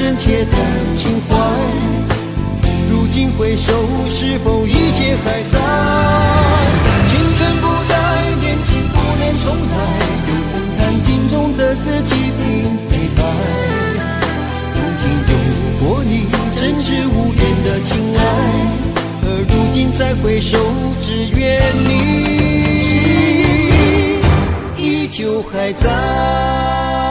真切的情怀。如今回首，是否一切还在？青春不再，年轻不能重来，又怎看镜中的自己并非白？曾经有过你真挚无边的情爱，而如今再回首，只愿你依旧还在。